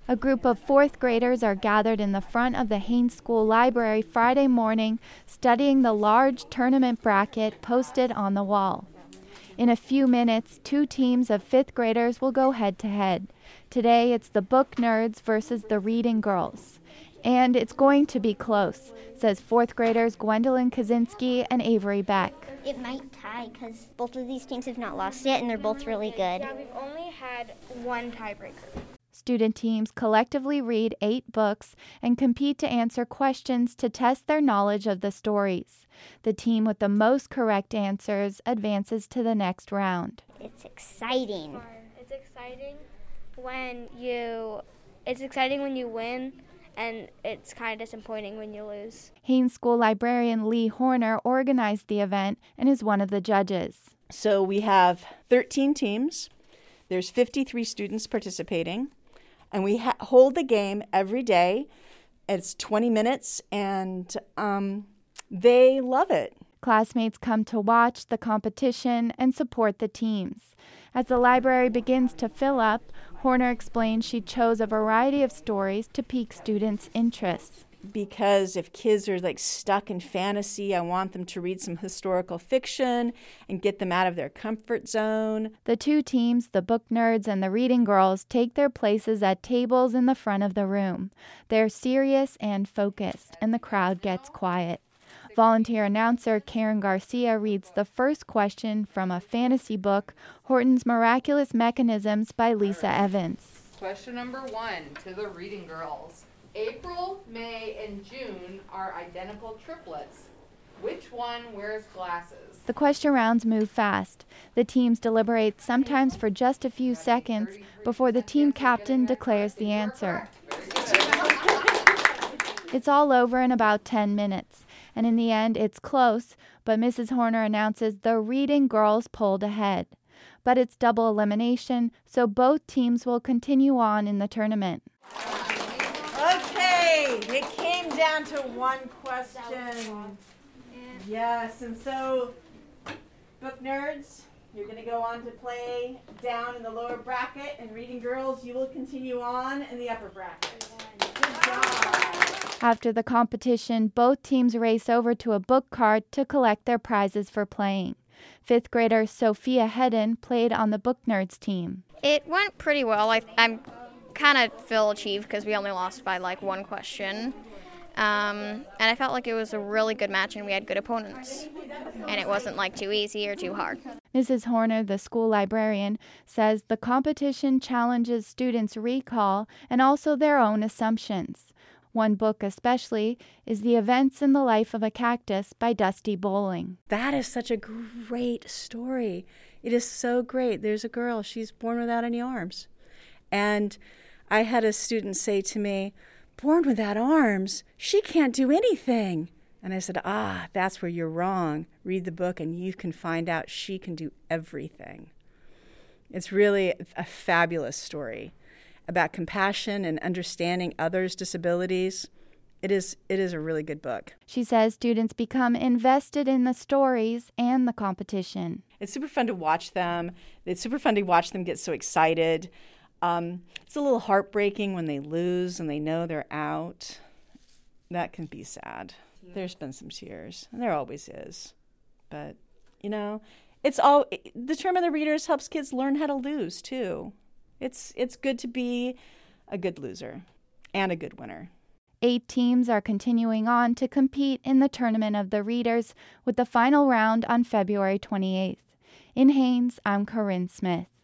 A group of fourth graders are gathered in the front of the Haines School Library Friday morning, studying the large tournament bracket posted on the wall. In a few minutes, two teams of fifth graders will go head-to-head. Today, it's the book nerds versus the reading girls. And it's going to be close, says fourth graders Gwendolyn Kaczynski and Avery Beck. It might tie because both of these teams have not lost yet, and they're both really good. Yeah, we've only had one tiebreaker. Student teams collectively read 8 books and compete to answer questions to test their knowledge of the stories. The team with the most correct answers advances to the next round. It's exciting. It's exciting when you win, and it's kind of disappointing when you lose. Haines School librarian Lee Horner organized the event and is one of the judges. So we have 13 teams. There's 53 students participating. And we hold the game every day. It's 20 minutes, and they love it. Classmates come to watch the competition and support the teams. As the library begins to fill up, Horner explains she chose a variety of stories to pique students' interests. Because if kids are stuck in fantasy, I want them to read some historical fiction and get them out of their comfort zone. The two teams, the book nerds and the reading girls, take their places at tables in the front of the room. They're serious and focused, and the crowd gets quiet. Volunteer announcer Karen Garcia reads the first question from a fantasy book, Horton's Miraculous Mechanisms by Lisa Evans. Question number 1 to the reading girls. April, May, and June are identical triplets. Which one wears glasses? The question rounds move fast. The teams deliberate sometimes for just a few seconds before the team captain declares the answer. It's all over in about 10 minutes, and in the end it's close, but Mrs. Horner announces the reading girls pulled ahead. But it's double elimination, so both teams will continue on in the tournament. Okay, it came down to one question. Yes, and so, book nerds, you're going to go on to play down in the lower bracket, and reading girls, you will continue on in the upper bracket. Good job. After the competition, both teams race over to a book cart to collect their prizes for playing. Fifth grader Sophia Hedden played on the book nerds team. It went pretty well. I'm kind of feel achieved because we only lost by one question. And I felt like it was a really good match and we had good opponents. And it wasn't too easy or too hard. Mrs. Horner, the school librarian, says the competition challenges students' recall and also their own assumptions. One book especially is The Events in the Life of a Cactus by Dusty Bowling. That is such a great story. It is so great. There's a girl, she's born without any arms. And I had a student say to me, born without arms, she can't do anything. And I said, that's where you're wrong. Read the book and you can find out she can do everything. It's really a fabulous story about compassion and understanding others' disabilities. It is a really good book. She says students become invested in the stories and the competition. It's super fun to watch them. It's super fun to watch them get so excited. It's a little heartbreaking when they lose and they know they're out. That can be sad. There's been some tears, and there always is. But, the term of the readers helps kids learn how to lose, too. It's good to be a good loser and a good winner. 8 teams are continuing on to compete in the Tournament of the Readers with the final round on February 28th. In Haines, I'm Corinne Smith.